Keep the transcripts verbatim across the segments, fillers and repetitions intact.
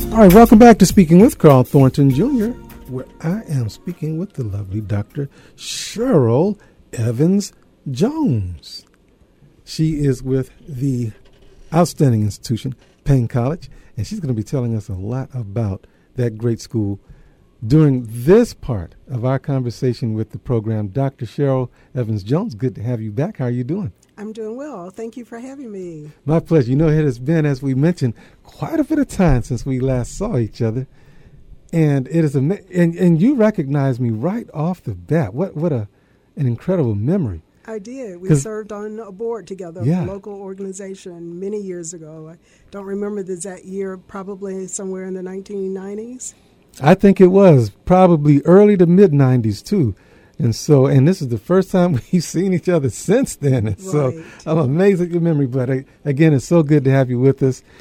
All right, welcome back to Speaking with Carl Thornton Junior, where I am speaking with the lovely Doctor Cheryl Evans Jones. She is with the outstanding institution, Payne College, and she's going to be telling us a lot about that great school during this part of our conversation with the program. Doctor Cheryl Evans Jones, good to have you back. How are you doing? I'm doing well. Thank you for having me. My pleasure. You know, it has been, as we mentioned, quite a bit of time since we last saw each other. And it is ama- and, and you recognized me right off the bat. What what a an incredible memory. I did. We served on a board together, yeah. a local organization many years ago. I don't remember the exact year, probably somewhere in the nineteen nineties. I think it was probably early to mid nineties too. And so, and this is the first time we've seen each other since then. And right. So I'm amazed at your memory. But I, again, it's so good to have you with us.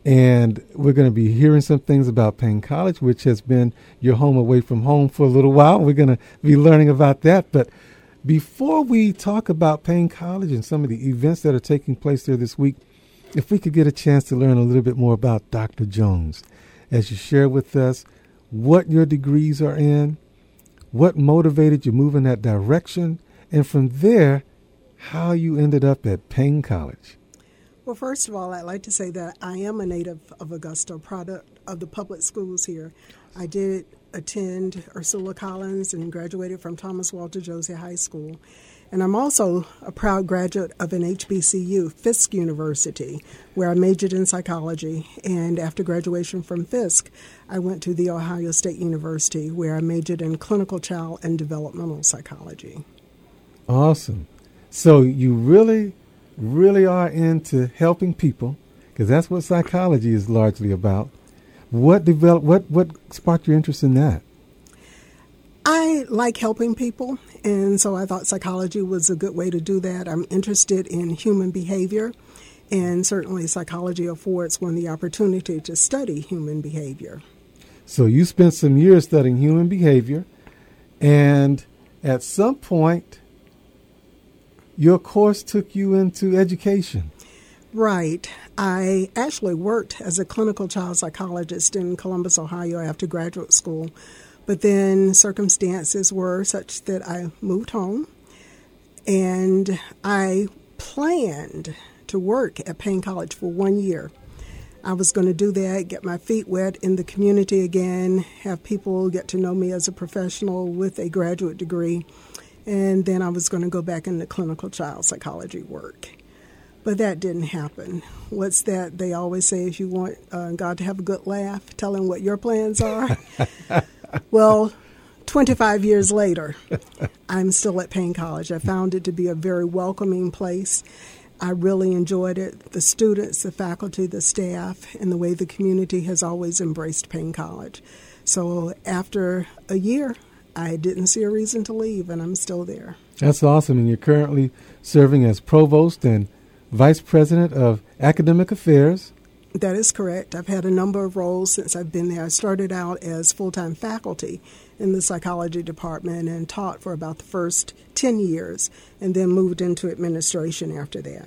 And we're going to be hearing some things about Payne College, which has been your home away from home for a little while. We're going to be learning about that. But before we talk about Payne College and some of the events that are taking place there this week, if we could get a chance to learn a little bit more about Doctor Jones, as you share with us what your degrees are in, what motivated you to move in that direction, and from there, how you ended up at Payne College. Well, first of all, I'd like to say that I am a native of Augusta, product of the public schools here. I did attend Ursula Collins and graduated from Thomas Walter Josie High School. And I'm also a proud graduate of an H B C U, Fisk University, where I majored in psychology. And after graduation from Fisk, I went to The Ohio State University, where I majored in clinical child and developmental psychology. Awesome. So you really, really are into helping people, because that's what psychology is largely about. What developed? What what sparked your interest in that? I like helping people, and so I thought psychology was a good way to do that. I'm interested in human behavior, and certainly psychology affords one the opportunity to study human behavior. So you spent some years studying human behavior, and at some point, your course took you into education. Right. I actually worked as a clinical child psychologist in Columbus, Ohio after graduate school. But then circumstances were such that I moved home, and I planned to work at Payne College for one year. I was going to do that, get my feet wet in the community again, have people get to know me as a professional with a graduate degree, and then I was going to go back into clinical child psychology work. But that didn't happen. What's that they always say, if you want uh, God to have a good laugh, tell him what your plans are. Well, twenty-five years later, I'm still at Payne College. I found it to be a very welcoming place. I really enjoyed it. The students, the faculty, the staff, and the way the community has always embraced Payne College. So after a year, I didn't see a reason to leave, and I'm still there. That's awesome. And you're currently serving as provost and vice president of academic affairs. That is correct. I've had a number of roles since I've been there. I started out as full-time faculty in the psychology department and taught for about the first ten years, and then moved into administration after that.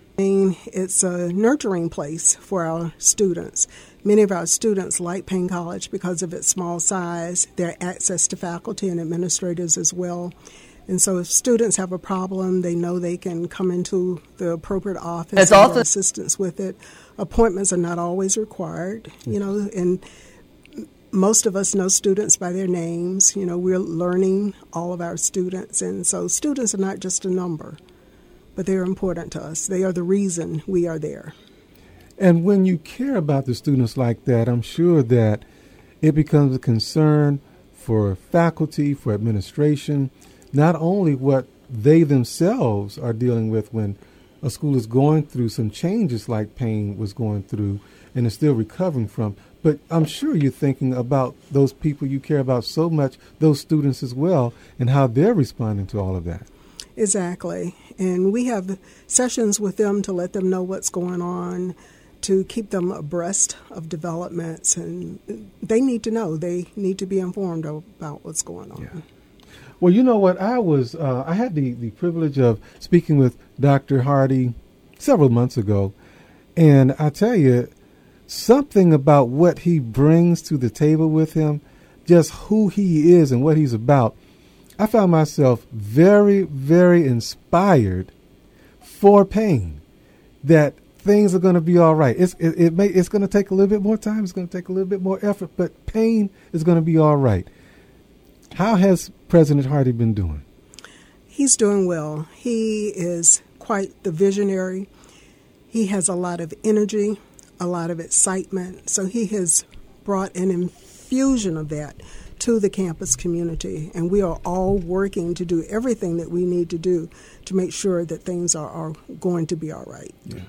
It's a nurturing place for our students. Many of our students like Payne College because of its small size, their access to faculty and administrators as well. And so if students have a problem, they know they can come into the appropriate office it's and also- get assistance with it. Appointments are not always required, you know, and most of us know students by their names. You know, we're learning all of our students, and so students are not just a number, but they're important to us. They are the reason we are there. And when you care about the students like that, I'm sure that it becomes a concern for faculty, for administration, not only what they themselves are dealing with when a school is going through some changes like Payne was going through and is still recovering from, but I'm sure you're thinking about those people you care about so much, those students as well, and how they're responding to all of that. Exactly. And we have sessions with them to let them know what's going on, to keep them abreast of developments, and they need to know. They need to be informed about what's going on. Yeah. Well, you know what? I was uh, I had the, the privilege of speaking with Doctor Hardy several months ago, and I tell you, something about what he brings to the table with him, just who he is and what he's about, I found myself very, very inspired for Payne, that things are going to be all right. It's it, it may it's going to take a little bit more time. It's going to take a little bit more effort, but Payne is going to be all right. How has President Hardy been doing? He's doing well. He is quite the visionary. He has a lot of energy, a lot of excitement. So he has brought an infusion of that to the campus community, and we are all working to do everything that we need to do to make sure that things are, are going to be all right. Yeah.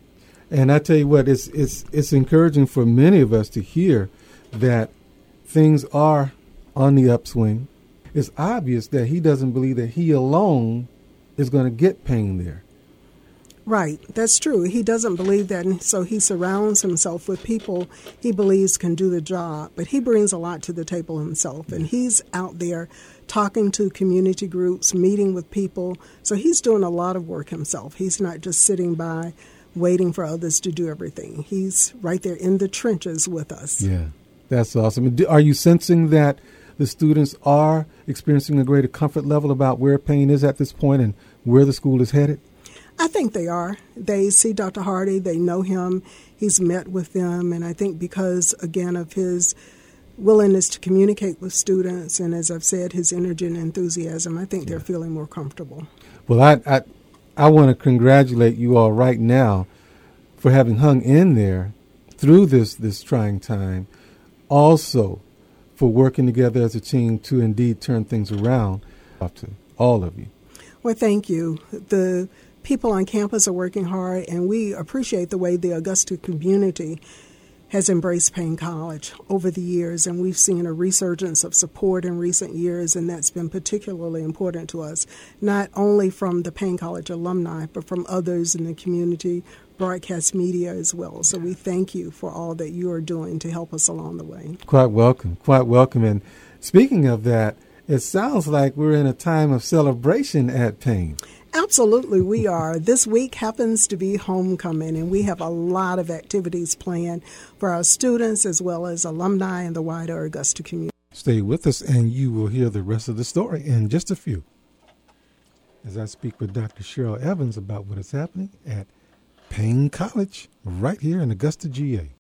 And I tell you what, it's it's it's encouraging for many of us to hear that things are on the upswing. It's obvious that he doesn't believe that he alone is going to get Payne there. Right, that's true. He doesn't believe that, and so he surrounds himself with people he believes can do the job. But he brings a lot to the table himself, and he's out there talking to community groups, meeting with people. So he's doing a lot of work himself. He's not just sitting by waiting for others to do everything. He's right there in the trenches with us. Yeah, that's awesome. Are you sensing that the students are experiencing a greater comfort level about where Payne is at this point and where the school is headed? I think they are. They see Doctor Hardy. They know him. He's met with them. And I think because, again, of his willingness to communicate with students and, as I've said, his energy and enthusiasm, I think yeah. they're feeling more comfortable. Well, I, I, I want to congratulate you all right now for having hung in there through this, this trying time. Also, for working together as a team to indeed turn things around. Up to all of you. Well, thank you. The people on campus are working hard, and we appreciate the way the Augusta community has embraced Payne College over the years, and we've seen a resurgence of support in recent years, and that's been particularly important to us, not only from the Payne College alumni, but from others in the community, broadcast media as well. So we thank you for all that you are doing to help us along the way. Quite welcome, quite welcome. And speaking of that, it sounds like we're in a time of celebration at Payne. Absolutely, we are. This week happens to be homecoming, and we have a lot of activities planned for our students as well as alumni and the wider Augusta community. Stay with us, and you will hear the rest of the story in just a few, as I speak with Doctor Cheryl Evans about what is happening at Payne College right here in Augusta, G A.